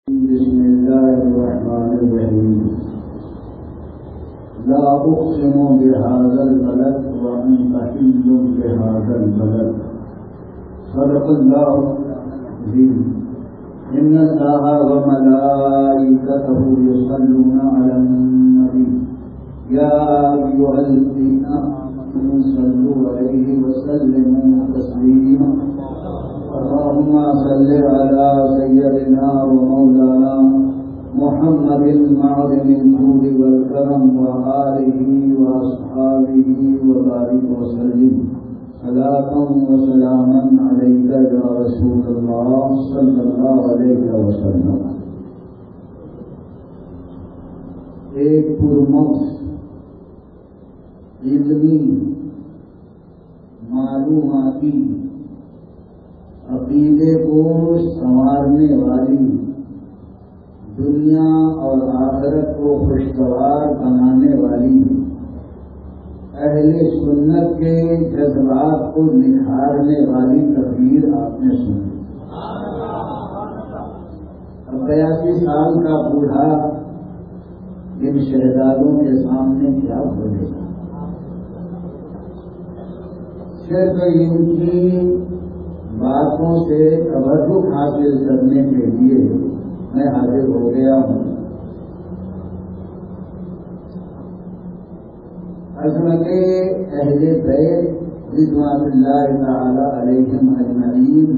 بسم الله الرحمن الرحيم. لا أقسم بهذا البلد وأنت حل بهذا البلد. صدق الله العظيم. إن الله وملائكته يصلون على النبي يا أيها الذين آمنوا صلوا عليه وسلموا تسليما. اللهم صل على سيدنا ومولانا محمد معظم الجود والكرم وآله وأصحابه وبارك وسلم صلاة وسلاما عليك يا رسول الله صلى الله عليه وسلم. ایک پرمغز علمی معلوماتی عقیدے کو سنوارنے والی دنیا اور آخرت کو خوشگوار بنانے والی اہل سنت کے جذبات کو نکھارنے والی تقریر آپ نے سنی. اب 82 سال کا بوڑھا ان شہزادوں کے سامنے کیا بولے گا؟ صرف ان کی باتوں سے توجہ حاصل کرنے کے لیے میں حاضر ہو گیا ہوں. عظمت اہل بیت رضوان اللہ تعالی علیہم اجمعین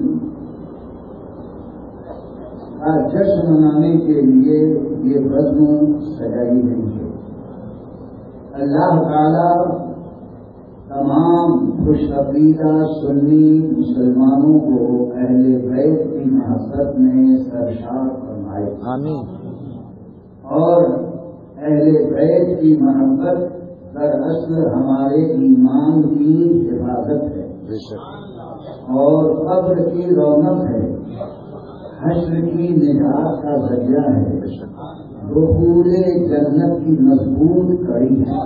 کا جشن منانے کے لیے یہ بزم سجائی گئی ہے. اللہ تعالی تمام خوش عقیدہ سنی مسلمانوں کو اہل بیت کی محبت میں سرشار فرمائے. آمین. اور اہل بیت کی محبت دراصل ہمارے ایمان کی حفاظت ہے اور قبر کی رونق ہے، حشر کی نجات کا ذریعہ ہے، دخول جنت کی مضبوط کڑی ہے.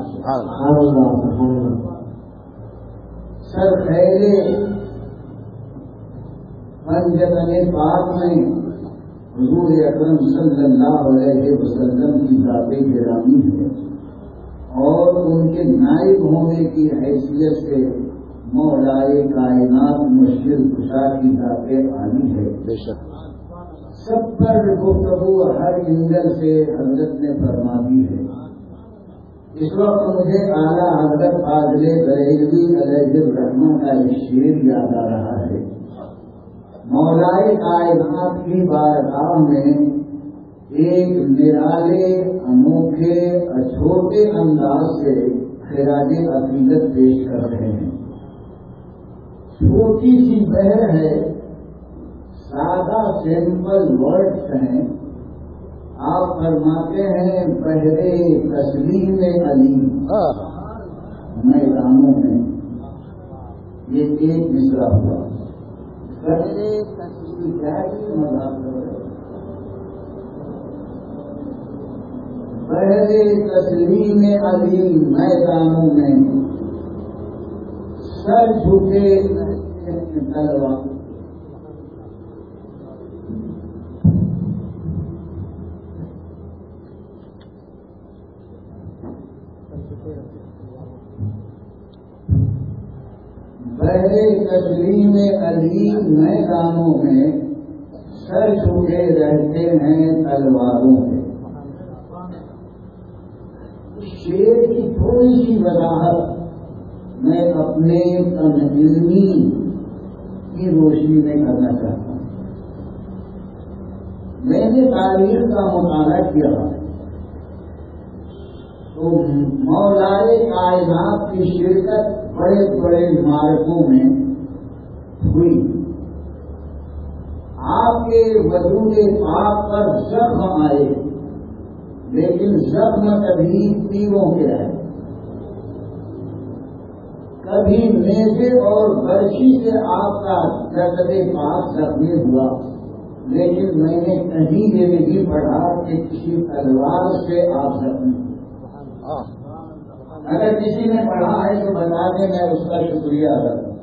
سر خیر پنجتن پاک میں حضور اکرم صلی اللہ علیہ وسلم کی ذات گرامی ہے اور ان کے نائب ہونے کی حیثیت سے مولائے کائنات مشکل کشا کی ذات عالی ہے. سب پر گفتگو ہر اینگل سے حضرت نے فرما دی ہے. اس وقت مجھے اعلیٰ حضرت فاضل بریلوی علیہ الرحمہ کا ایک شعر یاد آ رہا ہے. مولائے کائنات کی بارگاہ میں ایک نرالے انوکھے چھوٹے انداز سے خراج عقیدت پیش کر رہے ہیں. چھوٹی سی بہر ہے، سادہ سمپل ورڈز ہیں. آپ فرماتے ہیں بہرے تسلیم علی میدانوں میں. یہ ایک مصرع ہوا. بہرے تسلیم کیا ہی مذاق کر رہے. بہرے تسلیم علی میدانوں میں سر جھکے تلوار. بہرے تسلیم علی میدانوں میں سر جھکے رہتے ہیں تلواروں پہ. شعر کی تھوڑی سی وضاحت میں اپنے کم علمی کی روشنی میں کرنا چاہتا ہوں. میں نے تاریخ کا مطالعہ کیا تو مولائے کائنات کی شرکت بڑے بڑے معرکوں میں ہوئی. آپ کے وجود پاک پر زخم آئے، لیکن زخم کبھی تیروں کے آئے، کبھی نیزے اور برچھی سے آپ کا جسد پاک زخمی ہوا، لیکن میں نے کہیں یہ نہیں پڑھا کہ کسی تلوار سے آپ زخمی. اگر کسی نے پڑھا ہے تو بتا دیں، میں اس کا شکریہ ادا کروں.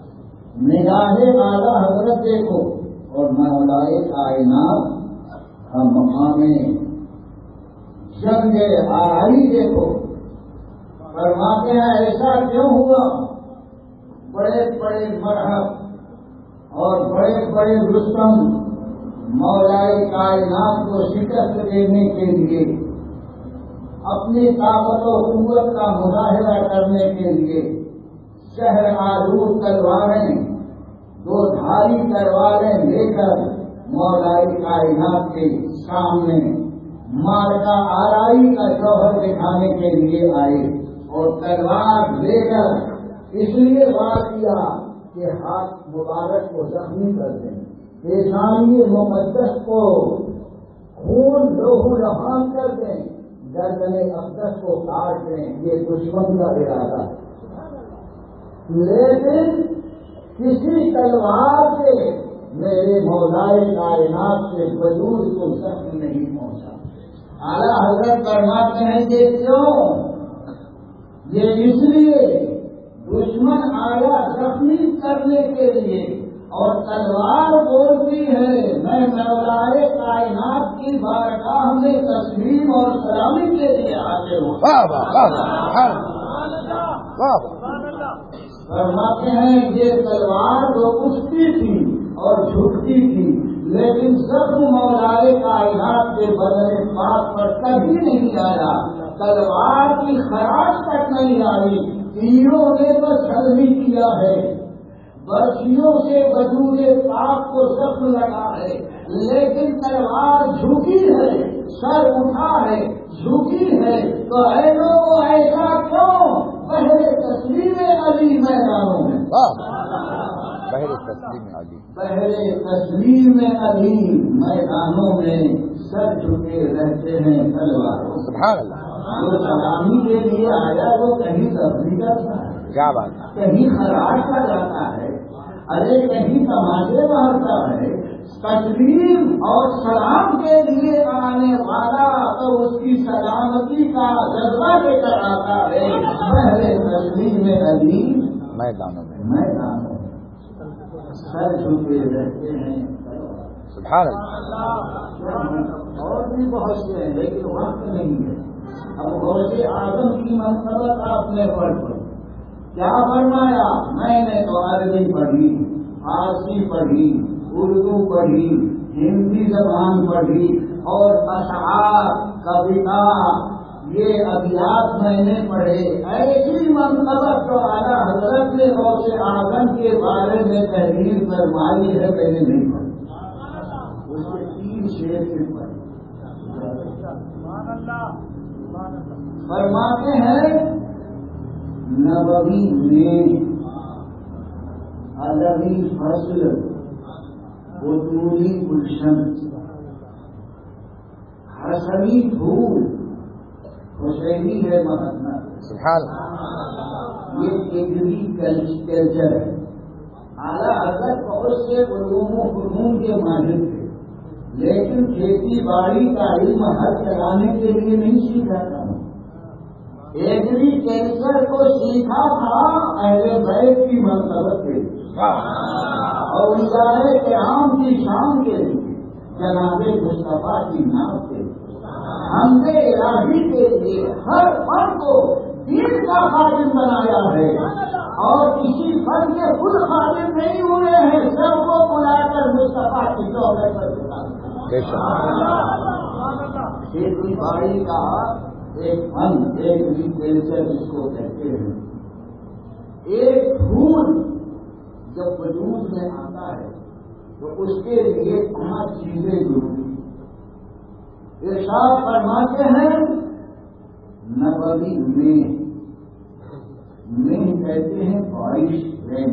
نگاہ اعلیٰ حضرت دیکھو اور مولائے کائنات مقام جنگ آرائی دیکھو. فرماتے ہیں ایسا کیوں ہوا؟ بڑے بڑے مرحب اور بڑے بڑے رستم مولائے کائنات کو شکست دینے کے لیے، اپنی طاقت و قوت کا مظاہرہ کرنے کے لیے شہر آلود تلواریں، دو دھاری تلواریں لے کر مولائے کائنات کے سامنے مارکا آرائی کا جوہر دکھانے کے لیے آئے، اور تلوار لے کر اس لیے وار کیا کہ ہاتھ مبارک کو زخمی کر دیں، پیشانی مقدس کو خون لوہو لہان کر دیں، گردن اقدس کو کاٹ دیں. یہ دشمن کا ارادہ ہے، لیکن کسی تلوار سے میرے مولائے کائنات کے وجود کو زخم نہیں پہنچا. اعلیٰ حضرت فرماتے ہیں کہ کیوں؟ یہ اس لیے دشمن آیا زخمی کرنے کے لیے، اور تلوار بولتی ہے میں مولائے کائنات کی بارگاہ میں تسلیم اور سلامی کے لیے حاضر ہوں. فرماتے ہیں یہ تلوار تو اٹھتی تھی اور جھکتی تھی، لیکن زخم مولائے کائنات کے بدن پاک پر کبھی نہیں آیا، تلوار کی خراش تک نہیں آئی. تیروں نے بس ہلمی کیا ہے، برچھیوں سے وجود پاک کو زخم لگا ہے، لیکن تلوار جھکی ہے، سر اٹھا ہے، جھکی ہے. تو اے لوگوں ایسا کیوں؟ بہر تسلیم علی میدانوں میں، بہر تسلیم علی، بہر تسلیم علی میدانوں میں سر جھکے رہتے ہیں تلواروں. سبحان اللہ. جو سلامی کے لیے آیا وہ کہیں تفریح کرتا ہے، کیا بات ہے، کہیں خراش کا جاتا ہے، ارے کہیں تماشے مارتا ہے. تسلیم اور سلام کے لیے آنے والا تو اس کی سلامتی کا جذبہ لے کر آتا ہے. پہلے تسلیم علی میدانوں میں، میدانوں سر جھکے رہتے ہیں. سبحان اللہ. اور بھی بہت سے ہیں لیکن وقت نہیں ہے. اب غوث اعظم کی منقبت آپ نے پڑھ کیا فرمایا؟ میں نے تو عربی پڑھی، فارسی پڑھی، اردو پڑھی، ہندی زبان پڑھی، اور اشعار، کویتا، یہ ابیات میں نے پڑھے. ایسی منقبت جو اعلیٰ حضرت نے غوث اعظم کے بارے میں تحریر فرمائی ہے میں نے نہیں پڑھی. اس کے 3 شعر سے پڑھی. فرماتے ہیں نبوی میں ادبی فصل بطولی گلشن، حسنی پھول حسینی ہے مہاتما. سبحان اللہ. یہ ایگری کلچر ہے. اعلیٰ حضرت بہت سے علوم و فنون کے ماہر تھے، لیکن کھیتی باڑی کا علم حل چلانے کے لیے نہیں سیکھا تھا. ایگریکلچر کو سیکھا تھا اہل بیت کی منقبت کے لیے اور انسان کرام کی شان کے لیے، جناب مصطفیٰ کی نام کے لیے، حمد الہی کے لیے. ہر فن کو دین کا خادم بنایا ہے، اور کسی فن کے خود خادم نہیں ہوئے ہیں، سب کو بلا کر مصطفیٰ کی چوکٹ پر کھیتی باڑی کا ایک فن، ایگریکلچر جس کو کہتے ہیں. ایک پھول جب وجود میں آتا ہے تو اس کے لیے 5 چیزیں ضروری. ارشاد فرماتے ہیں نبوی میں کہتے ہیں بارش، رین.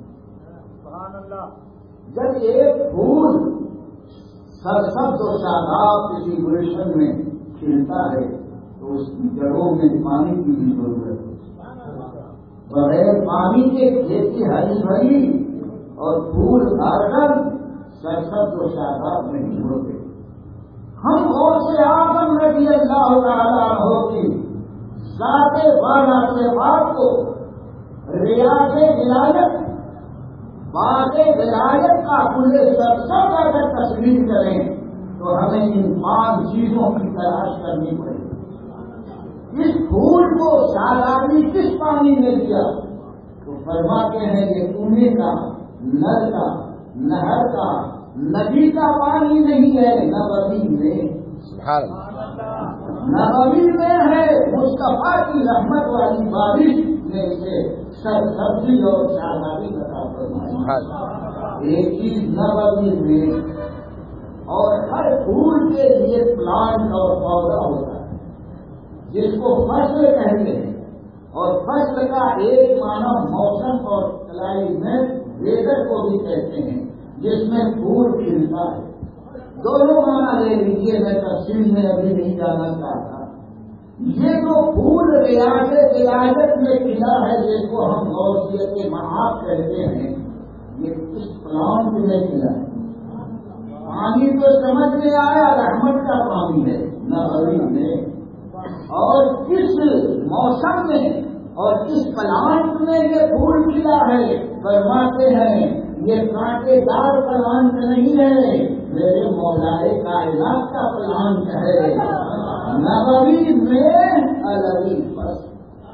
جب ایک پھول سرسبز و شاداب کسی گلشن میں کھلتا ہے تو اس کی جڑوں میں پانی کی بھی ضرورت ہے. بغیر پانی کے کھیتی ہری بھری اور پھول گارڈن سرسبز و شاداب نہیں ہوتے. ہم غوث اعظم رضی اللہ تعالیٰ عنہ کی ذات والا صفات کو ریاض ولایت، باغ ولایت کا کل سرسبز اگر تصویر کریں تو ہمیں ان 5 چیزوں کی تلاش کرنی پڑے گی۔ اس پھول کو سالانی کس پانی میں دیا؟ تو فرماتے ہیں یہ کنویں کا، نل کا، نہر کا، ندی کا پانی نہیں ہے، نبوی میں، سبحان اللہ، نبوی میں ہے، مصطفیٰ کی رحمت والی بارش میں سے سبزی اور شادابی بتا فرمائی۔ سبحان اللہ، ایک چیز نبوی میں، اور ہر پھول کے لیے پلانٹ اور پودا ہوتا ہے جس کو فصل کہتے ہیں، اور فصل کا ایک معنی موسم اور کلائمیٹ ویدر کو بھی کہتے ہیں، جس میں پھول کھلتا ہے۔ دونوں معنی لے لیجیے، میں تفصیل میں ابھی نہیں جانا چاہتا۔ یہ جو پھول ریاضت میں کھلا ہے، جس کو ہم غوثیت معاف کہتے ہیں، یہ کس پلانٹ میں کھلا ہے؟ پانی تو سمجھ میں آیا، رحمت کا پانی ہے نبوی میں، اور کس موسم میں اور کس پلانٹ میں یہ پھول کھلا ہے؟ فرماتے ہیں یہ کانٹے دار پلانٹ نہیں ہے، میرے مولائے کائنات کا پلانٹ ہے، نبوی میں الوی فصل۔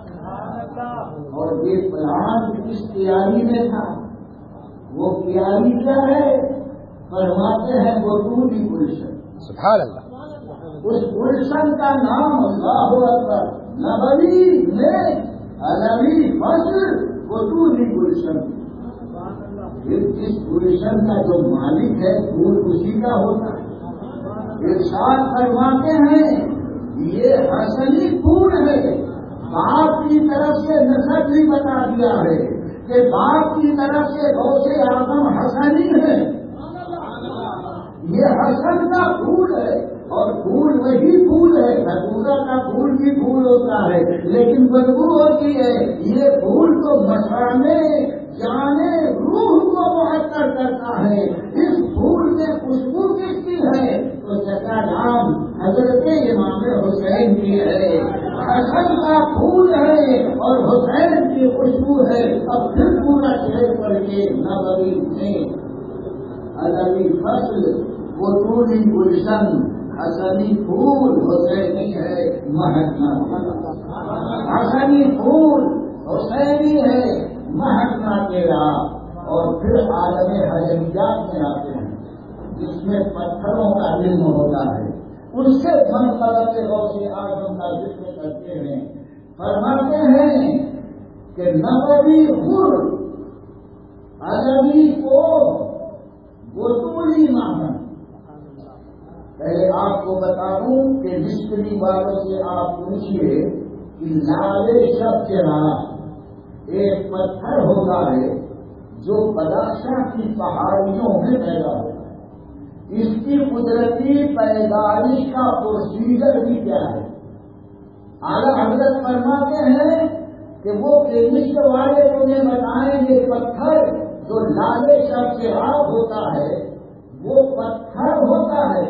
اور یہ پلانٹ کس کیاری میں تھا؟ وہ کیاری کیا ہے؟ فرماتے ہیں بطولی گلشن۔ سبحان اللہ، اس گلشن کا نام اللہ اکبر، نبوی میں الوی فصل بطولی گلشن۔ اس گلشن کا جو مالک ہے پھول اسی کا ہوتا ہے۔ ارشاد فرماتے ہیں یہ حسنی پھول ہے، باپ کی طرف سے نسب بھی بتا دیا ہے کہ باپ کی طرف سے غوث اعظم حسنی ہے، یہ حسن کا پھول ہے، اور پھول وہی پھول ہے، دھتورا کا پھول بھی پھول ہوتا ہے لیکن بدبو ہوتی ہے، یہ پھول تو مسانے جانے روح کو معطر کرتا ہے۔ اس پھول میں خوشبو کس کی ہے؟ تو چچا جان حضرت امام حسین کی ہے، حسن کا پھول ہے اور حسین کی خوشبو ہے۔ اب پھر پورا شہر پڑھ کے نبوی میں الوی فصل بطولی گلشن، حسنی پھول حسینی ہے، مہکنا حسنی پھول حسینی ہے، مہکنا تیرا۔ اور پھر عالم حجریات میں آتے ہیں جس میں پتھروں کا علم ہوتا ہے، ان سے منقلب غوث اعظم کا ذکر کرتے ہیں۔ فرماتے ہیں کہ نبوی خور الوی کو بطولی ماہن۔ پہلے آپ کو بتا دوں کہ مستری والوں سے آپ پوچھئے کہ لال شب چراغ ایک پتھر ہوتا ہے جو بدخشاں کی پہاڑیوں میں پیدا ہوتا ہے، اس کی قدرتی پیدائش کا پروسیجر بھی کیا ہے؟ اعلیٰ حضرت فرماتے ہیں کہ وہ کیمسٹ والے تمہیں بتائیں گے پتھر جو لال شب چراغ ہوتا ہے وہ پتھر ہوتا ہے،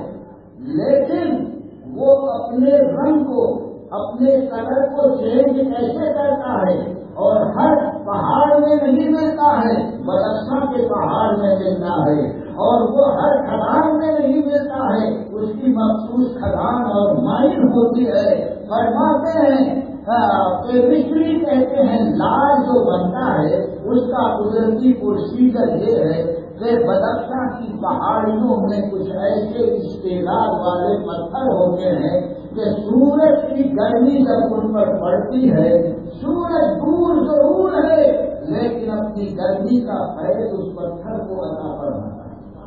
لیکن وہ اپنے رنگ کو، اپنے کلر کو چینج کیسے کرتا ہے؟ اور ہر پہاڑ میں نہیں ملتا ہے، بدخشاں کے پہاڑ میں ملتا ہے، اور وہ ہر کھدان میں نہیں ملتا ہے، اس کی مخصوص کھدان اور مائن ہوتی ہے۔ فرماتے ہیں کہ مستری کہتے ہیں لال جو بنتا ہے اس کا قدرتی پروسیجر یہ ہے کہ بدخشاں کی پہاڑیوں میں کچھ ایسے استعداد والے پتھر ہوتے ہیں کہ سورج کی گرمی جب ان پر پڑتی ہے، سورج دور ضرور ہے لیکن اپنی گرمی کا فیض اس پتھر کو عطا فرماتا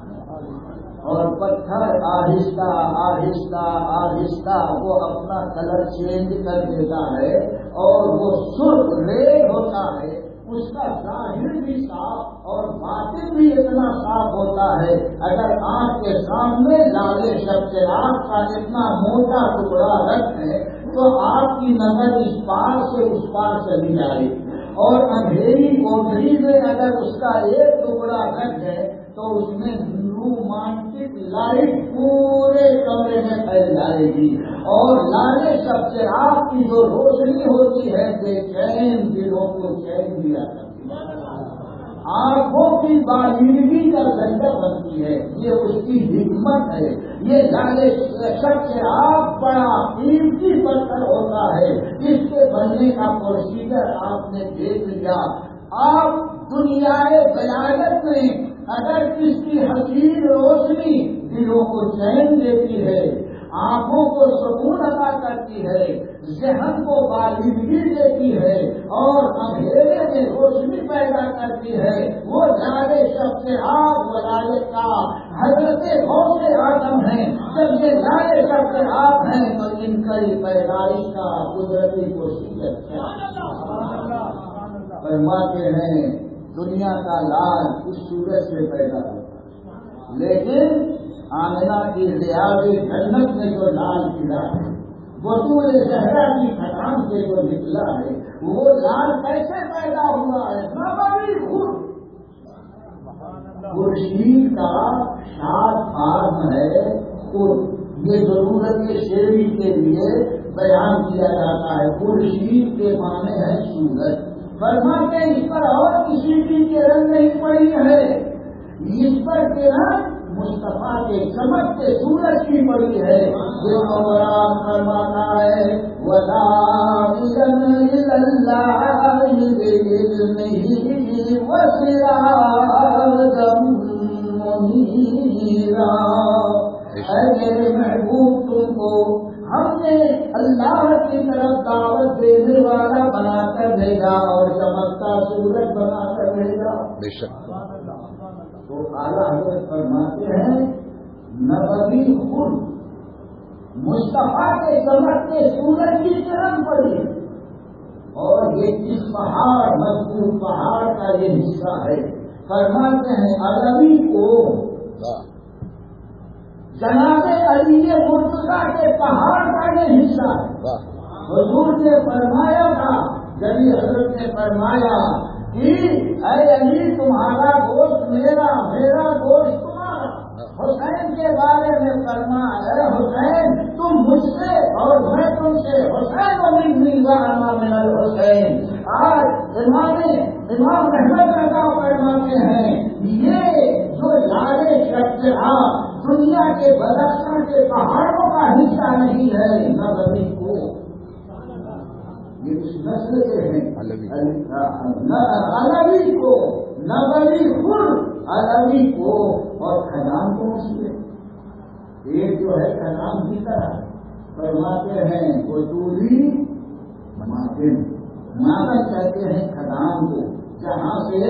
ہے، اور پتھر آہستہ آہستہ آہستہ وہ اپنا کلر چینج کر دیتا ہے، اور وہ سرخ ریڈ ہوتا ہے، اس کا ظاہر بھی صاف اور باطن بھی اتنا صاف ہوتا ہے، اگر آنکھ کے سامنے لال شب چراغ کا اتنا موٹا ٹکڑا رکھیں تو آپ کی نظر اس پار سے اس پار چلی جائے گی، اور اندھیری کوٹری میں اگر اس کا ایک ٹکڑا رکھ ہے تو اس میں رومانٹک لائٹ پورے کمرے میں پھیل جائے گی، اور لال شب چراغ کی جو روشنی ہوتی ہے بے چین دلوں کو چین دیا کرتی ہے، آنکھوں کی بالیدگی کا ذریعہ بنتی ہے، یہ اس کی حکمت ہے۔ یہ لالے شب سے آپ بڑا قیمتی پتھر ہوتا ہے، اس کے بننے کا پروسیجر آپ نے دیکھ لیا۔ آپ دنیا ولایت میں اگر کس کی حسین روشنی دلوں کو چین دیتی ہے، آنکھوں کو سکون عطا کرتی ہے، ذہن کو بالغی دیتی ہے اور اندھیرے میں روشنی پیدا کرتی ہے، وہ لالے شب سے آپ ولایت کا حضرت غوث اعظم ہیں۔ جب یہ لالے شب سے آپ ہیں تو ان کی پیدائش کا قدرتی پروسیجر کیا فرماتے ہیں؟ دنیا کا لال اس سورج سے پیدا ہوتا ہے، لیکن آمنہ کی ریاض جنت میں جو لال قلعہ ہے، بطور زہرا کی کھٹان سے جو نکلا ہے، وہ لال کیسے پیدا ہوا ہے؟ نبوی خورشید کا شاد فارم ہے خود، یہ ضرورت شعری کے لیے بیان کیا جاتا ہے۔ خورشید کے معنی ہے سورج۔ فرماتے ہیں اس پر اور کسی کی کرن نہیں پڑی ہے، اس پر کرن مصطفیٰ کے چمکتے سورج کی پڑی ہے، جو قرآن فرماتا ہے وَلَا إِلَّا اللَّهِ بِإِذْنِهِ وَسِرَاجًا مُنِيرًا۔ اے میرے محبوب، تم کو ہم نے اللہ کی طرف دعوت دینے والا بنا کر بھیجا اور چمکتا سورج بنا کر بھیجا۔ بے شک۔ تو اعلیٰ حضرت فرماتے ہیں نبوی خود مصطفیٰ کے چمکتے سورج کی کرن پڑی ہے، اور یہ کس پہاڑ مضبوط پہاڑ کا یہ حصہ ہے؟ فرماتے ہیں علوی کو جناب علی مرتضیٰ کے پہاڑ کا یہ حصہ ہے۔ حضور نے فرمایا تھا، جبھی حضرت نے فرمایا کہ اے علی تمہارا گوشت میرا، میرا گوشت تمہارا۔ حسین کے بارے میں فرمایا اے حسین تم مجھ سے اور میں تم سے، حسین و منی وانا من الحسین۔ آج امام احمد رضا فرماتے ہیں یہ جو لالے شخص دنیا کے بدخشاں کے پہاڑوں کا حصہ نہیں ہے، نبوی کو یہ اس نسل کے ہیں، علوی کو، نبوی خود علوی کو، اور کھدان کو مسئلے ایک جو ہے کھدان کی طرح فرماتے ہیں وصولی مادن کہتے ہیں کھدان کو، جہاں سے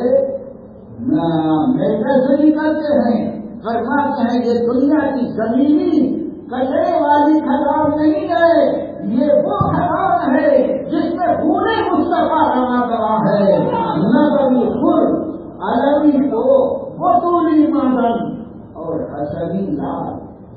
میٹر سے نکلتے ہیں۔ فرماتے ہیں یہ دنیا کی زمینی کچرے والی کھدان نہیں ہے، یہ وہ کھدان ہے جس میں پورے مصطفیٰ روا گوا ہے۔ نبوی خود علوی کو وصولی مادن اور حسنی لال،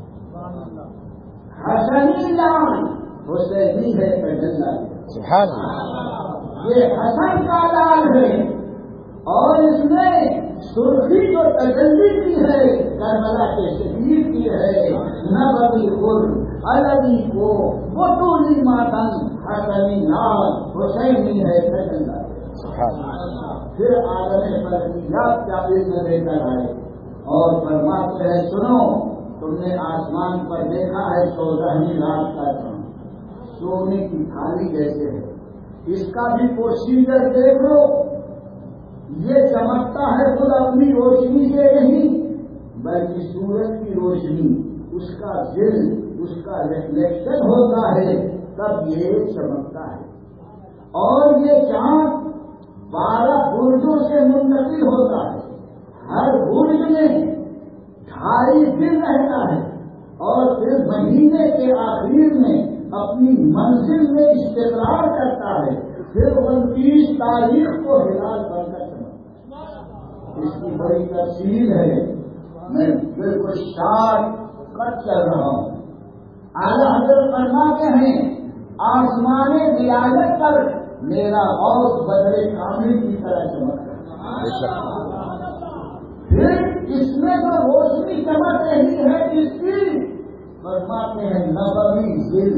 حسنی لال حسینی ہے تجلی، سبحان اللہ۔ یہ حسن کا لال ہے، اور اس میں سرخی جو تجلی کی ہے کربلا کے شہید کی ہے۔ نبوی خود علوی کو وصولی مادن حسنی لال حسینی ہے تجلی۔ پھر عالم فلکیات کا علم لے کر آئے اور فرماتے ہیں سنو، تم نے آسمان پر دیکھا ہے 14ویں رات کا چاند سونے کی تھالی جیسے ہے، اس کا بھی پروسیجر دیکھ لو، یہ چمکتا ہے خود اپنی روشنی سے نہیں بلکہ سورج کی روشنی، اس کا ظل، اس کا ریفلیکشن ہوتا ہے، تب یہ چمکتا ہے۔ اور یہ چاند 12 برجوں سے منتقل ہوتا ہے، ہر برج میں 2.5 دن رہتا ہے، اور پھر مہینے کے آخر میں اپنی منزل میں استقرار کرتا ہے، پھر 29 تاریخ کو ہلال بن کر چمکتا ہے۔ اس کی بڑی تفصیل ہے، میں بالکل شارٹ کٹ چل رہا ہوں۔ اعلیٰ حضرت فرماتے ہیں آسمان ولایت پر میرا غوث بدر کامل کی طرح چمکتا ہے۔ پھر اس میں جو روشنی چمک رہی ہے اس کی فرماتے ہیں نبوی ظل،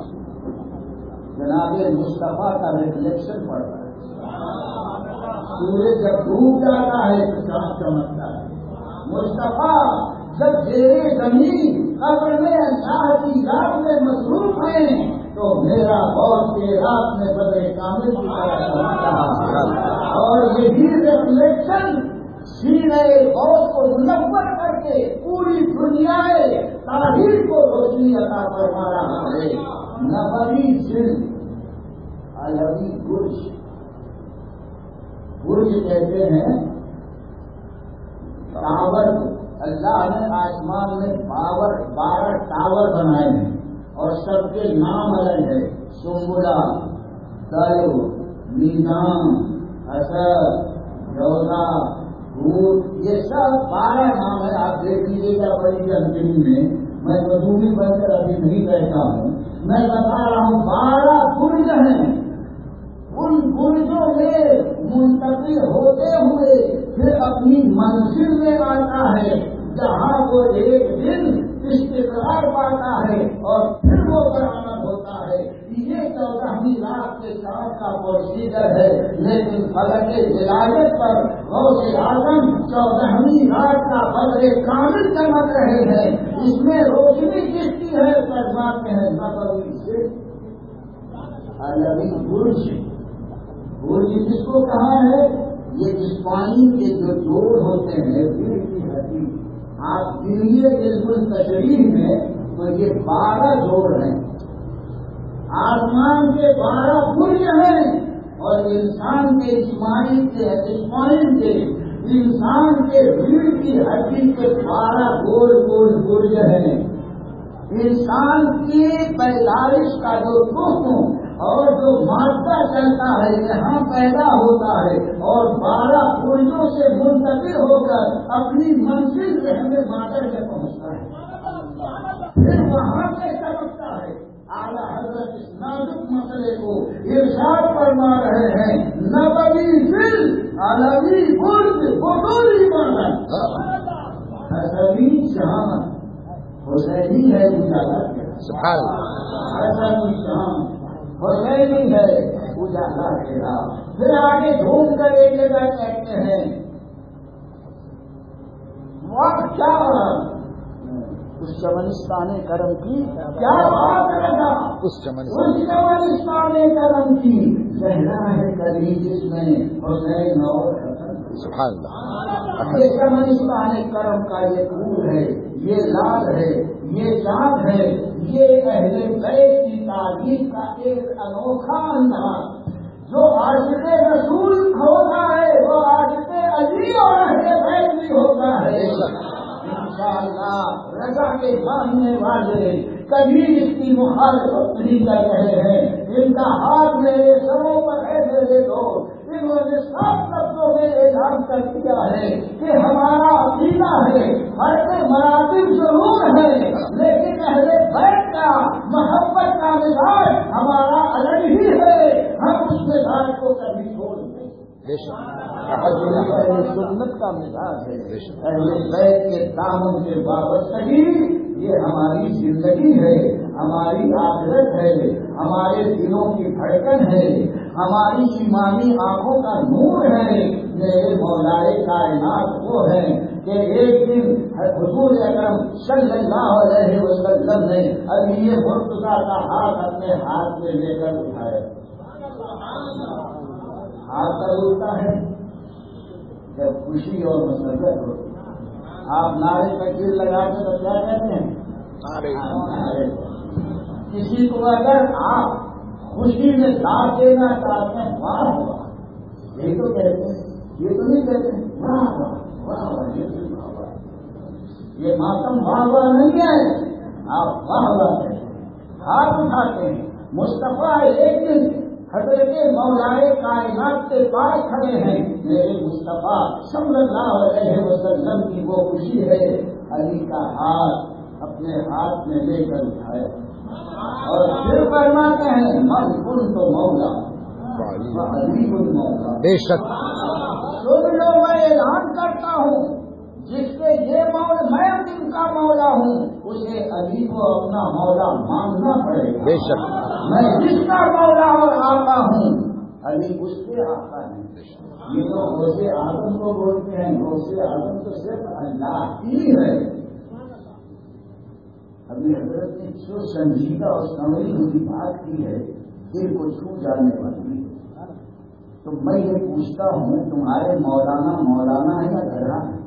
جناب مصطفیٰ کا ریفلیکشن پڑتا ہے۔ سورج جب ڈوب جاتا ہے تو چاند چمکتا ہے، مصطفیٰ جب زیر زمین قبر میں اللہ کی یاد میں مصروف ہیں تو میرا غوث کے رات میں بدر کامل کی طرح چمک رہا، اور یہی ریفلیکشن سینے غوث کو منور کر کے پوری دنیا تاریخ کو روشنی عطا فرما رہا ہے۔ نبوی ذل علوی برج، برج کہتے ہیں ٹاور، اللہ نے آسمان میں 12 ٹاور بنائے ہیں اور سب کے نام الگ ہے، سنبلا، دلو، میزان، حسد، جوزا، بھوت، یہ سب 12 نام ہے۔ آپ دیکھ لیجیے گا بڑی انجلی میں مجموعی بن کر ابھی نہیں بیٹھا ہوں، میں بتا رہا ہوں 12 برج ہیں۔ ان برجوں میں منتقل ہوتے ہوئے پھر اپنی منزل میں آتا ہے جہاں وہ ایک دن استقرار پاتا ہے اور پھر وہ برآمد ہوتا ہے۔ یہ 14ویں رات کے ساتھ کا پروسیجر ہے، لیکن فلک ولایت پر غوث اعظم 14ویں رات کا بدر کامل چمک رہے ہیں۔ اس میں روشنی کس کی ہے؟ فرماتے ہیں نبوی سے علوی برج۔ برج جس کو کہا ہے، یہ جسمانی کے جو جوڑ ہوتے ہیں ریڑھ کی ہڈی، آپ گنیے بالکل تشریح میں تو یہ 12 جوڑ ہیں، آسمان کے 12 برج ہیں، اور انسان کے جسمانی کے انسان کے ریڑھ کی ہڈی کے 12 گول گول برج ہیں۔ انسان کی پیدائش کا جو رخ اور جو مادہ چلتا ہے یہاں پیدا ہوتا ہے اور 12 برجوں سے منتقل ہو کر اپنی منزل رحم مادر میں پہنچتا ہے، پھر وہاں سے چمکتا ہے۔ اعلیٰ حضرت اس نازک مسئلے کو ارشاد فرما رہے ہیں، نبوی ذل علوی برج بطوری بادل حسبی شام، حسینی ہے اجالا سبحان اللہ، حسبی شام، حسینی ہے اجالا تیرا۔ پھر آگے ڈھونڈ کر ایک جگہ کہتے ہیں وقت کیا اس چمنستان کرم کی کیا بات رہا، اس چمن چمنستان کرم کی زہرا ہے کبھی جس میں حسین اور حسن۔ سبحان اللہ، یہ چمنستان کرم کا یہ پھول ہے، یہ لال ہے، یہ چاند ہے، یہ اہل بیت کی تعریف کا ایک انوکھا انداز۔ جو عاشق رسول ہوتا ہے وہ عاشق علی اور اہل بیت بھی ہوتا ہے۔ انشاءاللہ رضا کے ماننے والے کبھی اس کی مخالفت نہیں کر رہے ہیں۔ ان کا ہاتھ میرے سروں پر ہے میرے دوست، انہوں نے صاف لفظوں میں اعلان کر دیا ہے کہ ہمارا عقیدہ ہے، فرق مراتب ضرور ہے لیکن اہل بیت کا محبت کا مزاج ہمارا الگ ہی ہے، ہم اس مزاج کو کبھی چھوڑ نہیں۔ اہل سنت کا مزاج ہے، اہل بیت کے دامن کے وابستگی یہ ہماری زندگی ہے، ہماری آخرت ہے، ہمارے دلوں کی دھڑکن ہے، ہماری ایمانی آنکھوں کا نور ہے۔ میرے مولائے کائنات وہ ہے کہ ایک دن حضور اکرم صلی اللہ علیہ وسلم نے علی مرتضیٰ کا ہاتھ اپنے ہاتھ میں لے کر اٹھایا۔ ہاتھ کب اٹھتا ہے؟ جب خوشی اور مسرت ہوتی۔ آپ نعرے تکبیر لگا کے تو کیا کہتے ہیں؟ نعرے۔ کسی کو اگر آپ خوشی میں داد دینا چاہتے ہیں، واہ واہ، یہی تو کہتے ہیں، یہ تو نہیں کہتے ہیں واہ واہ واہ واہ، یہ ماتم واہ واہ نہیں ہے، آپ واہ واہ کہتے ہیں، ہاتھ اٹھاتے ہیں۔ مصطفیٰ ایک دن حضرت مولائے کائنات کے پاس کھڑے ہیں، میرے مصطفیٰ صلی اللہ علیہ وسلم کی وہ خوشی ہے، علی کا ہاتھ اپنے ہاتھ میں لے کر اٹھایا اور پھر فرماتے ہیں من کن تو مولا علی کن مولا۔ بے شک سن لو میں اعلان کرتا ہوں، جس کے یہ مولا میں جن کا مولا ہوں اسے علی کو اپنا مولا ماننا پڑے گا۔ بے شک میں جس کا مولا اور آقا ہوں علی اس کے آقا ہے۔ یہ تو غوث اعظم کو بولتے ہیں، غوث اعظم تو صرف اللہ ہی ہے۔ ابھی حضرت نے جو سنجیدہ اور سمجھی ہوئی بات کی ہے دل کو چھو جانے والی ہے. تو میں یہ پوچھتا ہوں تمہارے مولانا ہے یا گھڑا ہے؟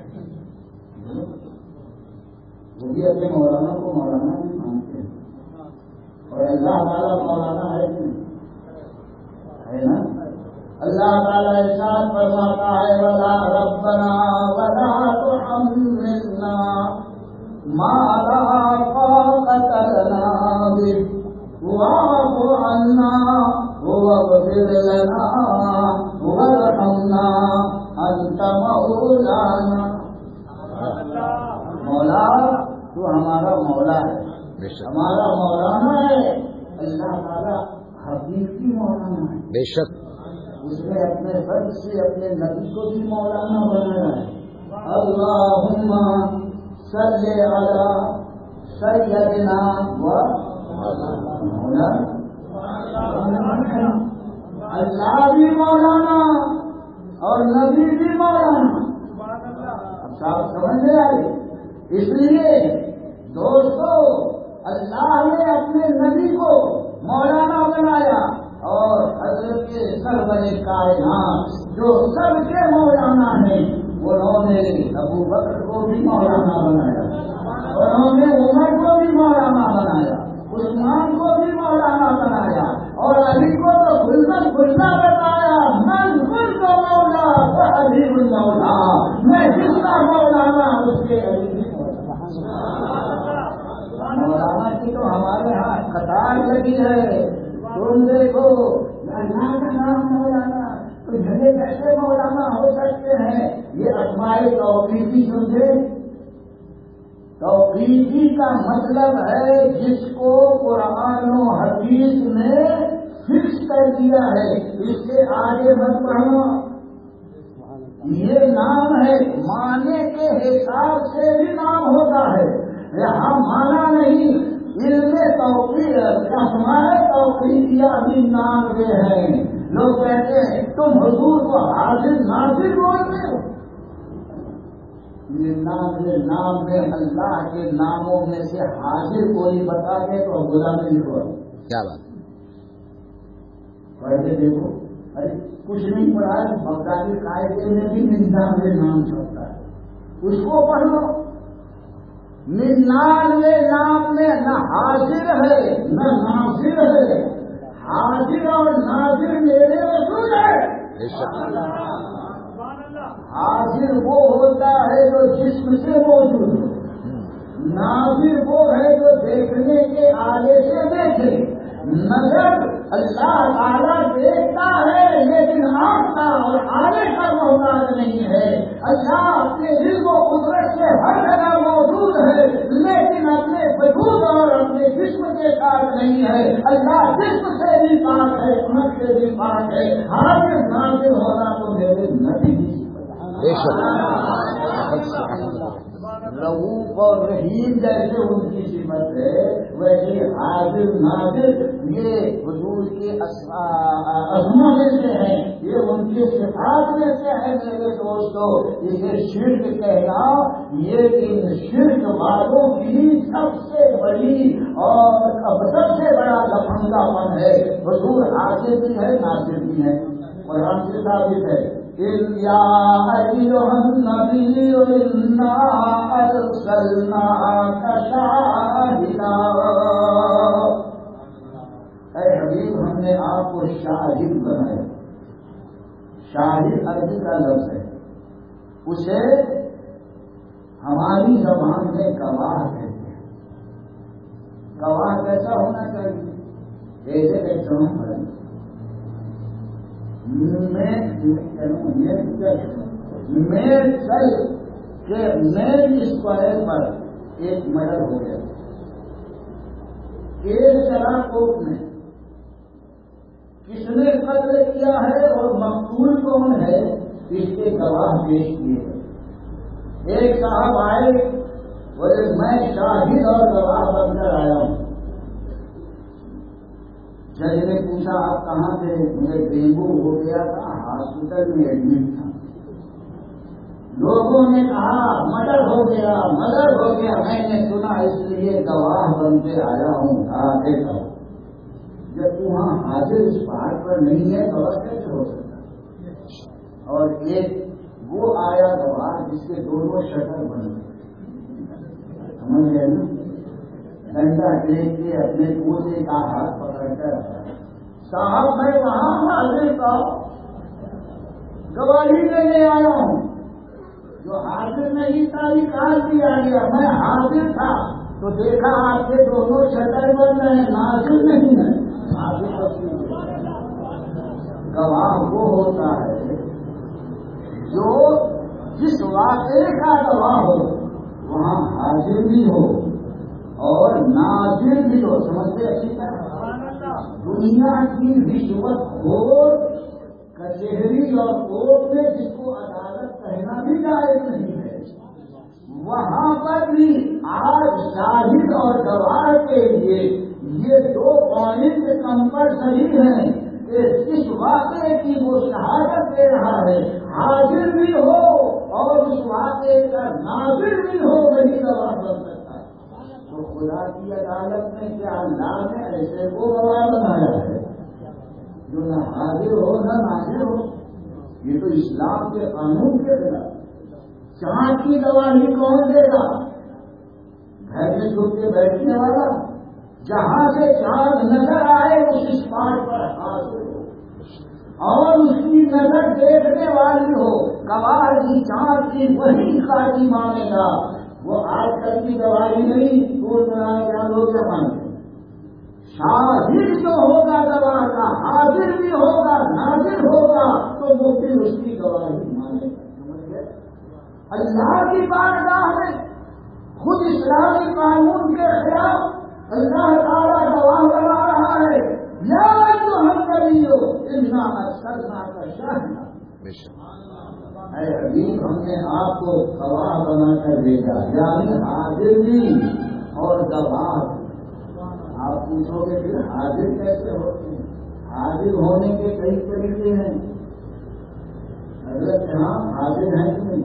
وہ بھی اپنے مولانا کو مولانا بھی مانتے ہیں. اور اللہ تعالیٰ مولانا ہے کہ ہے نا؟ اللہ تعالیٰ ارشاد فرماتا ہے ولا ربنا ولا تحملنا ما لا طاقة لنا به واعف عنا واغفر لنا وارحمنا انت مولانا. مولا تو ہمارا مولا ہے، ہمارا مولانا ہے. اللہ تعالیٰ حقیقی مولانا ہے. بے شک اس نے اپنے فرد سے اپنے نبی کو بھی مولانا بنایا ہے. اللہم صلی علی سیدنا و مولانا. اللہ بھی مولانا اور نبی بھی مولانا. اب صاحب سمجھ میں آئی. اس لیے دوستو اللہ نے اپنے نبی کو مولانا بنایا اور حضرت سرور کائنات جو سب کے مولانا ہیں انہوں نے ابو بکر کو بھی مولانا بنایا، انہوں نے عمر کو بھی مولانا بنایا، عثمان کو بھی مولانا بنایا اور علی کو تو کھلنا بتایا من کن تو مولا تو علی مولا. میں جس کا مولانا اس کے علی بھی مولانا کی تو ہمارے یہاں قطار لگی ہے. تم دیکھو اللہ کا نام مولانا تو جگہ کیسے مولانا ہو سکتے ہیں؟ یہ اسماء توقیفی سمجھے. توقیفی کا مطلب ہے جس کو قرآن و حدیث نے فکس کر دیا ہے، اس سے آگے مت بڑھنا. یہ نام ہے معنی کے حساب سے بھی نام ہوتا ہے. یہاں مانا نہیں. علم توقیف اسماء توقیفیہ بھی نام کے ہیں. لوگ کہتے ہیں تم حضور کو حاضر ناظر بولتے ہو. نام میں اللہ کے ناموں میں سے حاضر کوئی بتا دے تو برا نہیں ہوا. کیا بات پڑھ کے دیکھو. ارے کچھ نہیں پڑھا ہے بغدادی قاعدے میں بھی ننانوے نام چھپتا ہے، اس کو پڑھ لو. 99 نام میں نہ حاضر ہے نہ ناظر ہے. حاضر اور ناظر میرے رسول ہے. حاضر وہ ہوتا ہے جو جسم سے موجود ہو، ناظر وہ ہے جو دیکھنے کے آگے سے دیکھے. نظر اللہ تعالیٰ دیکھتا ہے لیکن آنکھ کا اور آگے کا محتاج نہیں ہے. اللہ اپنے علم و قدرت سے ہر جگہ موجود ہے لیکن اپنے وجود اور اپنے جسم کے ساتھ نہیں ہے. اللہ جسم سے بھی پاک ہے، آنکھ سے بھی پاک ہے. حاضر ناظر ہونا تو میرے نبی کی رؤوف اور رحیم جیسے ان کی صفت ہے ویسے حاضر ناظر یہ حضور کے اسماء میں سے ہے، یہ ان کی صفات میں سے ہے. میرے دوستو اسے شرک کہنا یہ ان شرک والوں کی سب سے بڑی اور سب سے بڑا لفنگا پن ہے. حضور حاضر بھی ہے ناظر بھی ہے. قرآن سے ثابت ہے یا ایھا النبی انا ارسلناک شاہدا. اے حبیب ہم نے آپ کو شاہد بنایا. شاہد عربی کا لفظ ہے، اسے ہماری زبان میں گواہ کہتے ہیں. گواہ کیسا ہونا چاہیے؟ ایسے ایگزامپل میں چل کے مین اسکوائر پر ایک مرڈر ہو گیا. کیس چلا کوٹ میں، کس نے قتل کیا ہے اور مقتول کون ہے اس کے گواہ پیش کیے. ایک صاحب آئے بولے میں شاہد اور گواہ بن کر آیا ہوں. جج نے پوچھا آپ کہاں تھے؟ مجھے ڈینگو ہو گیا تھا، ہاسپٹل میں ایڈمٹ تھا. لوگوں نے کہا مدر ہو گیا مدر ہو گیا، میں نے سنا اس لیے گواہ بن کے آیا ہوں. کہا دیکھو جب وہاں حاضر اس پہاڑ پر نہیں ہے گواہ کیسے ہو سکتا؟ اور ایک وہ آیا گواہ جس کے دونوں شٹر بن گئے، سمجھ گئے نا؟ ڈنڈا ٹیک کے اپنے پوتے کا ہاتھ پکڑ کر صاحب میں وہاں حاضر کا گواہی لینے آیا ہوں. جو حاضر نہیں تھا نکال دیا گیا، میں حاضر تھا تو دیکھا آپ کے دونوں شٹر بن رہے ہیں، ناظر نہیں ہے. گواہ وہ ہوتا ہے جو جس واقعے کا گواہ ہو وہاں حاضر بھی ہو اور ناظر بھی ہو. سمجھتے اچھی طرح دنیا کی رشوت خور کچہری اور کوٹ میں جس کو عدالت کہنا بھی جائز نہیں ہے، وہاں پر بھی آج شاہد اور گواہ کے لیے یہ 2 پوائنٹ کمپلسری ہیں کہ جس واقعے کی وہ شہادت دے رہا ہے حاضر بھی ہو اور اس واقعے کا ناظر بھی ہو، وہی گواہ بن سکتا ہے. تو خدا کی عدالت میں کیا اللہ نے ایسے کو گواہ بنایا ہے جو نہ حاضر ہو نہ ناظر ہو؟ یہ تو اسلام کے قانون کے خلاف. چاند کی گواہی کون دے گا؟ گھر میں چھپ کے بیٹھنے والا، جہاں سے چاند نظر آئے اس اسپاٹ پر حاضر ہو اور اس کی نظر دیکھنے والی ہو. گواہ کی چاند کی وہی قاضی مانے گا. وہ آج کل کی گواہی نہیں تو لوگ مانتے. شاہد جو ہوگا گواہ کا حاضر بھی ہوگا ناظر ہوگا تو وہ پھر اس کی گواہی مانے گا. اللہ کی بارگاہ میں خود اسلامی قانون کے خلاف اللہ تعالیٰ گواہ بنا رہا ہے. یا جو ہم کبھی ہو اتنا کرنا کا شاہد اے حبیب ہم نے آپ کو گواہ بنا کر بھیجا، یعنی حاضر بھی اور گواہ. آپ پوچھو گے پھر حاضر کیسے ہوتے ہیں؟ حاضر ہونے کے کئی طریقے ہیں. حضرت یہاں حاضر ہیں کہ نہیں؟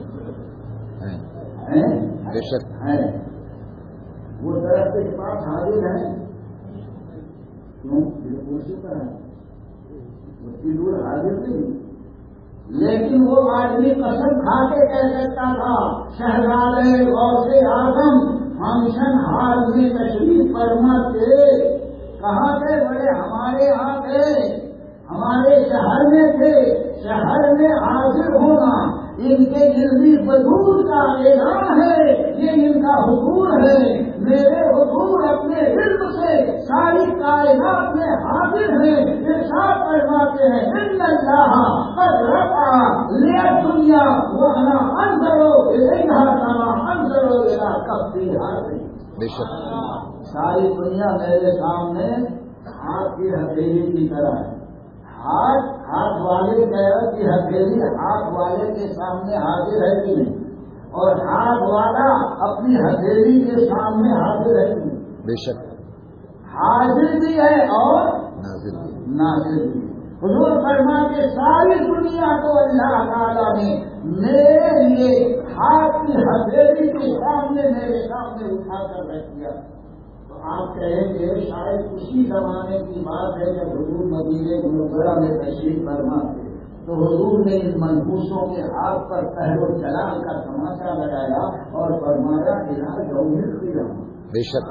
بے شک ہے. وہ درخت کے پاس حاضر ہیں کیوں؟ اسی طرح اس کی دور حاضر نہیں. لیکن وہ آدمی قسم کھا کے کہہ سکتا تھا شہزادے غوث اعظم فنکشن ہال میں تشریف فرما تھے. کہاں تھے؟ بڑے ہمارے یہاں تھے، ہمارے شہر میں تھے. شہر میں حاضر ہونا ان کے علمی وجود کا اعلان ہے، یہ ان کا حضور ہے. میرے حضور اپنے علم سے ساری کائنات میں حاضر ہیں. ارشاد فرماتے ہیں ان اللہ قد رفع للدنیا وانا انظر الیہا کما انظر الی کفیہا. بے شک ساری دنیا میرے سامنے ہاتھ کی ہتھیلی کی طرح ہے. ہاتھ والے گئے کی ہتھیلی ہاتھ والے کے سامنے حاضر ہے کہ نہیں؟ اور ہاتھ والا اپنی ہتھیلی کے سامنے حاضر ہے کہ نہیں؟ بے شک حاضر بھی ہے اور ناظر بھی. حضور فرماتے ساری دنیا کو اللہ تعالیٰ نے میرے لیے ہاتھ کی ہتھیلی کے سامنے میرے سامنے اٹھا کر رکھ دیا. تو آپ کہیں گے شاید اسی زمانے کی بات ہے جب حضور مدینے منورہ میں تشریف فرما تھے تو حضور نے ان منحوسوں کے ہاتھ پر پہر و جلال کا تماشا لگایا اور فرمایا الہ یوم القیامہ. بے شک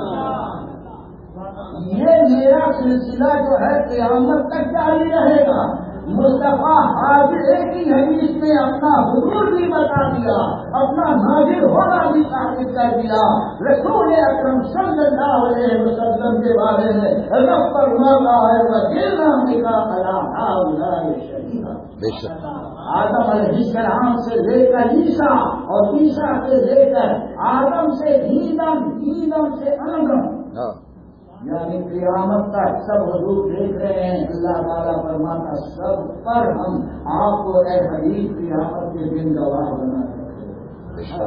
یہ میرا سلسلہ جو ہے قیامت تک جاری رہے گا. مصطفیٰ حاضر کی حدیث میں اپنا حضور بھی بتا دیا، اپنا ناظر ہونا بھی ثابت کر دیا. رسول اکرم صلی اللہ علیہ وسلم کے بارے میں رب فرماتا ہے وَجِعْلْنَا بِكَ عَلَىٰ هَٰؤُلَاءِ شَهِيدًا. بے شک آدم علیہ السلام سے لے کر عیسیٰ اور عیسیٰ سے لے کر آدم سے ایدم سے آدم، یعنی قیامت تک سب حضور دیکھ رہے ہیں. اللہ تعالیٰ فرماتا سب پر ہم آپ کو اے حبیب قیامت کے دن گواہ بنا سکتے.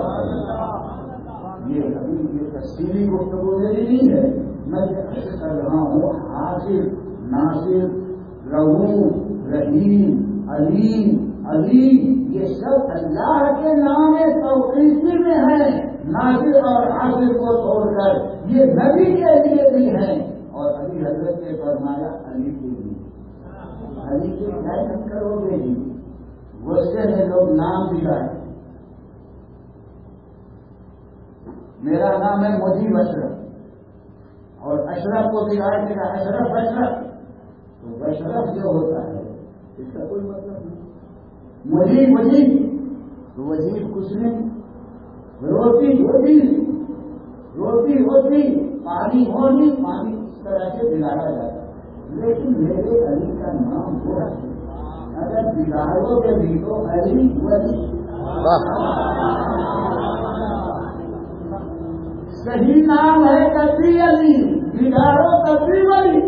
یہ حبیب یہ تفصیلی گفتگو میری نہیں ہے، میں یہ کر رہا ہوں حاضر ناصر رؤوف رحیم علیم علی یہ سب اللہ کے نام توقیفی میں ہے، ناصر اور عاصر کو چھوڑ کر یہ نبی کے لیے بھی ہے، اور ابھی حضرت نے فرمایا علی کے لیے۔ علی کے کیا کرو گے جی؟ غصے میں لوگ نام دلائے، میرا نام ہے مجیب اشرف، اور اشرف کو بگاڑ کے کہا اشرف اشرف، تو اشرف جو ہوتا ہے اس کا کوئی مطلب نہیں۔ مجیب مجیب تو وزیر کچھ نہیں، روٹی ہوتی روٹی ہوتی، پانی ہونی پانی، اس طرح سے بگاڑا جاتا ہے۔ لیکن میرے علی کا نام وہ ہے، اگر بگاڑو گے بھی تو علی ولی، صحیح نام ہے کبھی علی، بگاڑو کبھی ولی،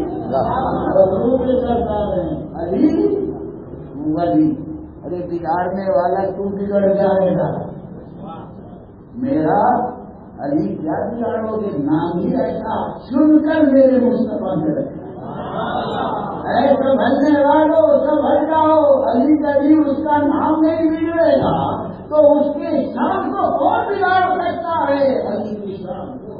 سرکار ہیں علی ولی۔ ارے بگاڑنے والا تو بگڑ جائے گا، میرا علی کیا بگاڑو گے؟ نام ہی ایسا سن کر میرے مصطفیٰ میں رکھے، ایسے بھلنے والوں سب ہٹ جاؤ، علی کبھی اس کا نام نہیں بگڑے گا تو اس کے شان کو کون بگاڑ سکتا ہے؟ علی کی شان کو۔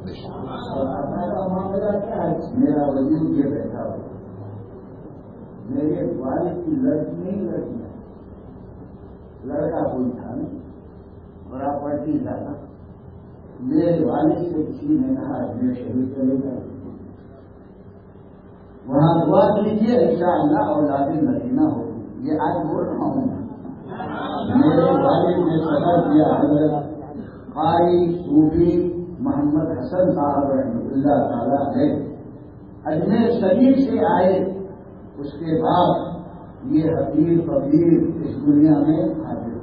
معاملہ کیا ہے؟ میرا وزیر یہ بیٹھا ہو، میرے والد کی لڑکی نہیں لڑکی، لڑکا کوئی تھا نہیں، پراپرٹی تھا۔ میرے والد سے کسی نے کہا میں شہید چلے گا، وہاں دعا کیجیے انشاءاللہ اولاد مدینہ ہوگی۔ یہ آج بول رہا ہوں، میرے والد نے سفر کیا حضرت قاری صوفی محمد حسن صاحب رحمۃ اللہ تعالیٰ علیہ اجمیر شریف سے آئے، اس کے بعد یہ حقیر فقیر اس دنیا میں حاضر،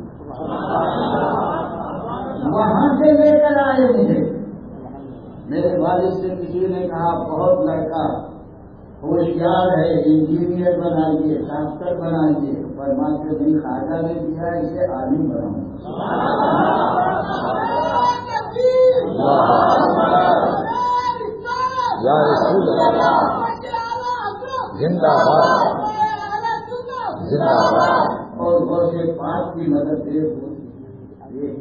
وہاں سے لے کر آئے مجھے۔ میرے والد سے کسی نے کہا بہت لڑکا ہوشیار ہے، انجینئر بنائیے، ڈاکٹر بنائیے، فرماتے نہیں خواجہ نے دیا اسے عالم بناؤں۔ یا رسول اللہ زندہ باد زندہ باد۔ اور غوث پاک کی مدد سے ہوئی۔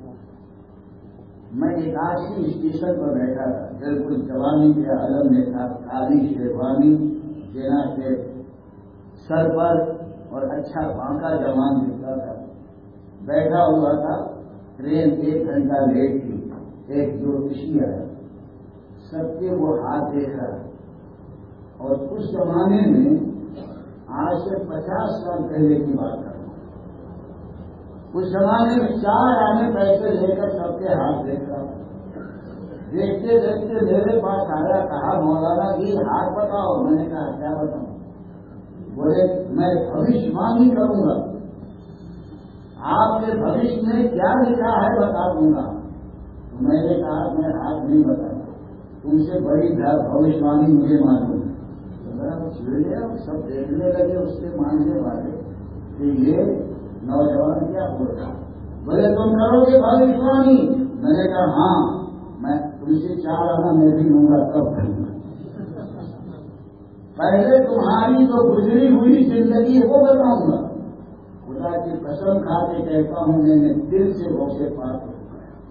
میں ایک آخری اسٹیشن پر بیٹھا تھا، بالکل جوانی کے عالم میں تھا، کالی شیروانی جنا کے سر پر اور اچھا بانکا جوان دکھتا تھا، بیٹھا ہوا تھا۔ ٹرین 1 گھنٹہ لیٹ تھی، ایک جوتشی آیا، سب کے وہ ہاتھ دیکھ رہا، اور اس زمانے میں آج سے 50 سال پہلے کی بات کر رہا ہوں، اس زمانے میں 4 آنے پیسے لے کر سب کے ہاتھ دیکھ رہا، دیکھتے دیکھتے میرے پاس آیا، کہا مولانا جی ہاتھ بتاؤ۔ میں نے کہا کیا بتاؤں؟ بولے میں بھوشوانی کروں گا، آپ کے بھوشیہ میں کیا لکھا ہے بتا دوں گا۔ تو میں نے کہا میں ہاتھ نہیں بتاؤں، تم سے بڑی بھوشوانی مجھے معلوم ہے۔ سب دیکھنے لگے اس سے ماننے والے کہ یہ نوجوان کیا ہو رہا۔ بولے تم کرو گے بھوشوانی؟ میں نے کہا ہاں، میں تم سے 4 آنا میں بھی لوں گا، تب کروں گا۔ پہلے تمہاری جو گزری ہوئی زندگی وہ بتاؤں گا، خدا کی قسم کھا کے کہتا ہوں میں نے دل سے غوث پاک کو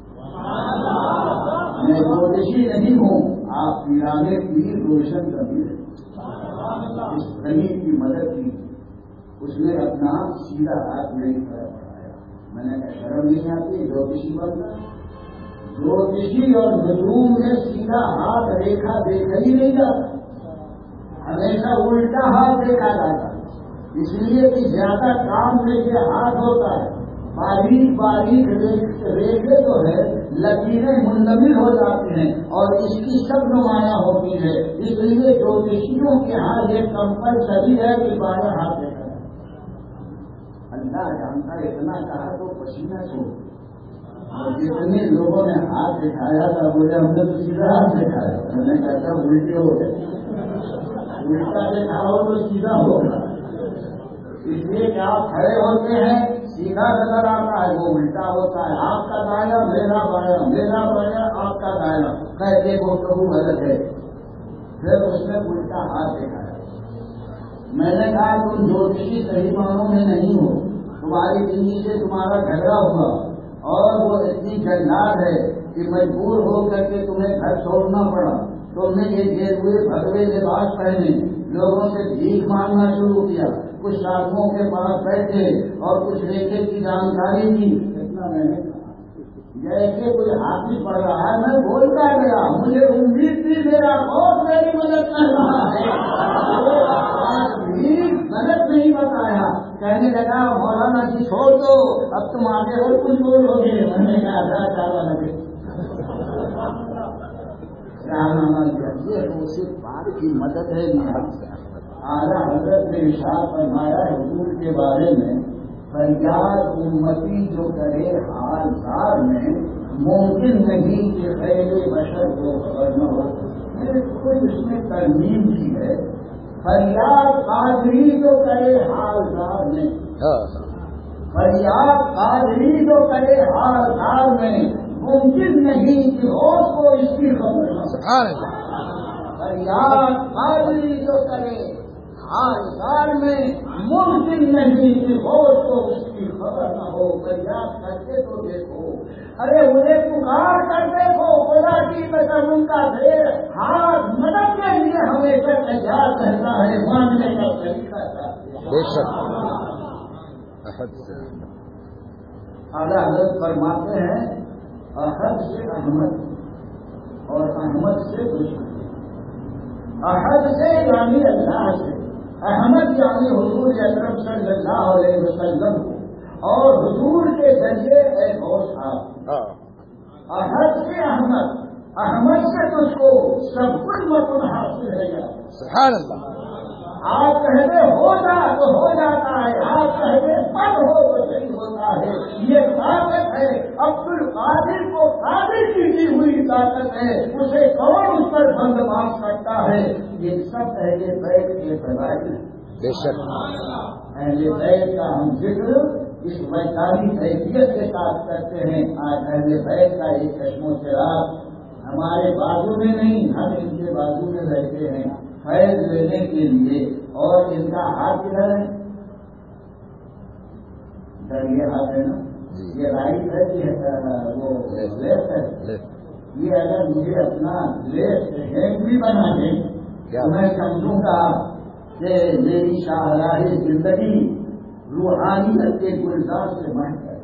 میں جوتشی نہیں ہوں، آپ پیرانے کی روشن کرنی ہے۔ اس غریب کی مدد کی، اس نے اپنا سیدھا ہاتھ میری طرف بڑھایا۔ میں نے کہا شرم نہیں آتی جوتشی بننا؟ جوتشی اور نجوم میں سیدھا ہاتھ ریکھا دیکھا ہی نہیں جاتا، ہمیشہ الٹا ہاتھ دیکھا جاتا، اس لیے کہ زیادہ کام میں یہ ہاتھ ہوتا ہے، باریک باریک ریکھے جو ہے لکیریں منتقل ہو جاتی ہیں اور اس کی سب نمایاں ہوتی ہے، اس لیے جوتشیوں کے ہاں یہ کمپلسری ہے کہ بارہ ہاتھ دیکھا ہے۔ اللہ جانتا اتنا کہا تو پسینہ چھوڑ، اور جتنے لوگوں نے ہاتھ دکھایا تھا بولے ہم نے تو سیدھا ہاتھ دکھایا، میں نے کہا تھا الٹے ہو گئے، الٹا دیکھا ہو تو سیدھا ہوگا، اس لیے کہ آپ کھڑے ہوتے ہیں سیدھا نظر آتا ہے، وہ الٹا ہوتا ہے، آپ کا دائرہ میرا بایاں، میرا بایاں آپ کا دائرہ، کہتے وہ کبو غلط ہے۔ پھر اس نے الٹا ہاتھ دکھایا، میں نے کہا تم جوتشی صحیح معنوں میں نہیں ہو، تمہاری بیوی سے تمہارا جھگڑا ہوا اور وہ اتنی جنات ہے کہ مجبور ہو کر کے تمہیں گھر چھوڑنا پڑا، تم نے یہ گھیر ہوئے بھگوے لباس پہنے، لوگوں سے بھیک مانگنا شروع کیا، کچھ صاحبوں کے پاس بیٹھے اور کچھ ریٹے کی جانکاری دی. اتنا میں نے جیسے کوئی حافظ پڑھ رہا ہے میں بولتا گیا، مجھے امید تھی میرا بہت میری مدد کر رہا ہے، غلط نہیں بتایا. کہنے لگا مولانا جی چھوڑ دو، اب تم آگے اور کچھ بولو گے. میں نے کہا چالا لگے یہ صرف بات کی مدد ہے. اعلیٰ حضرت نے ارشاد فرمایا حضور کے بارے میں، فریاد امتی جو کرے حال حال میں، ممکن نہیں کہ غیر بشر کو خبر نہ ہو. کوئی اس میں ترمیم کی ہے، فریاد قادری جو کرے حال حال میں، فریاد قادری جو کرے حال حال میں، ممکن نہیں کہ ہوش کو اس کی خبر نہ ہو. فریاد قادری جو کرے حال حال میں، ممکن نہیں کہ ہوش کو اس کی خبر نہ ہو. فریاد کر کے تو دیکھو، ارے انہیں پکار کر دیکھو، خدا کی قسم ان کا ڈھیر ہاتھ مدد کے لیے ہمیشہ تیار رہتا ہے، مانگنے کا طریقہ چاہتے ہیں. بے شک اعلیٰ حضرت فرماتے ہیں احد سے احمد اور احمد سے دشمن. احد سے یعنی اللہ سے، احمد یعنی حضور اکرم صلی اللہ علیہ وسلم اور حضور کے ذریعے ہے غوث آپ. احد سے احمد، احمد سے تجھ کو سب کچھ مطلب حاصل ہے. سبحان اللہ. آپ کہتے ہو جا تو ہو جاتا ہے، آپ کہتے بند ہو تو نہیں ہوتا ہے. یہ طاقت ہے عبد القادر کو قادر کی دی ہوئی طاقت ہے، اسے کون اس پر بند باز کرتا ہے. یہ سب اہل بیت کے فضائل ہیں. بے شک اہل بیت کا ہم ذکر اس ویسالی حیثیت کے ساتھ کرتے ہیں. آج اہل بیت کا ایک چشم و چراغ ہمارے بازو میں نہیں، ہم ان کے بازو میں رہتے ہیں فیض لینے کے لیے. اور ان کا ہاتھ ادھر ہے، یہ ہاتھ ہے نا، یہ رائٹ ہے کہ وہ لیفٹ ہے. یہ اگر مجھے اپنا لیفٹ ہینڈ بھی بنا دیں تو میں سمجھوں گا کہ میری شاہراہ زندگی روحانیت کے گلزار سے مہک ہے.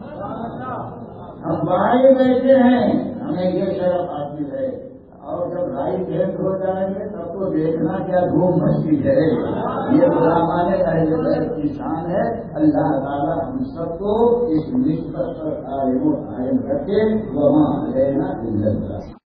ہم باہر بیٹھے ہیں، ہمیں یہ شرف حاصل ہے، اور جب رائٹ ہینڈ ہو جائیں گے تب تو دیکھنا کیا دھوم مچی ہے. یہ غلامان اہل بیت کی شان ہے. اللہ تعالیٰ ہم سب کو اس نسبت پر قائم و قائم رکھے. وما علینا الا البلاغ.